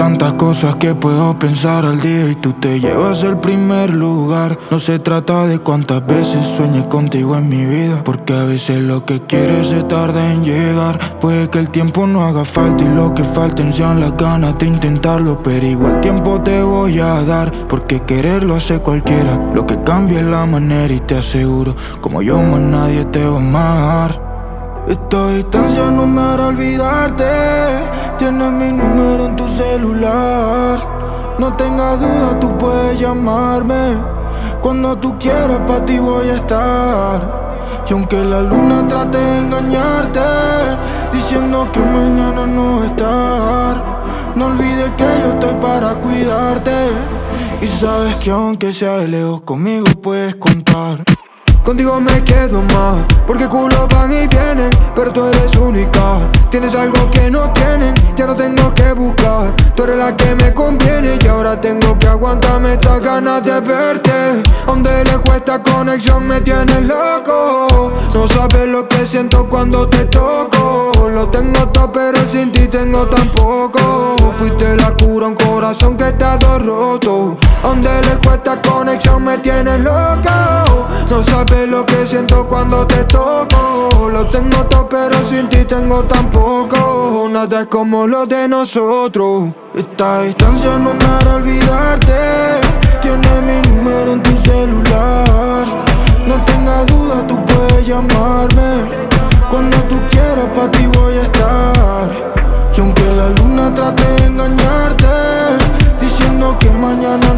tantas cosas que puedo pensar al día y tú te llevas el primer lugar. No se trata de cuántas veces sueñe contigo en mi vida, porque a veces lo que quieres se tarda en llegar. Puede que el tiempo no haga falta y lo que falten sean las ganas de intentarlo, pero igual tiempo te voy a dar, porque quererlo hace cualquiera. Lo que cambia es la manera y te aseguro, como yo más nadie te va a amar. Esta distancia no me hará olvidarte. Tienes mi número en tu celular. No tengas duda, tú puedes llamarme. Cuando tú quieras, pa' ti voy a estar. Y aunque la luna trate de engañarte, diciendo que mañana no va a estar, no olvides que yo estoy para cuidarte. Y sabes que aunque sea de lejos, conmigo puedes contar. Contigo me quedo más, porque culo van y vienen, pero tú eres única. Tienes algo que no tienen, ya no tengo que buscar. Tú eres la que me conviene y ahora tengo que aguantarme estas ganas de verte. Donde lejos esta conexión me tienes loco. No sabes lo que siento cuando te toco. Lo tengo todo pero sin ti tengo tan poco. Fuiste la cura, un corazón que está todo roto. Donde lejos esta conexión me tienes loco. No sabes lo que siento cuando te toco. Lo tengo todo pero sin ti tengo tan poco. Nada es como lo de nosotros. Esta distancia no me hará olvidarte. Tienes mi número en tu celular. No tengas duda, tú puedes llamarme. Cuando tú quieras, pa' ti voy a estar. Y aunque la luna trate de engañarte, diciendo que mañana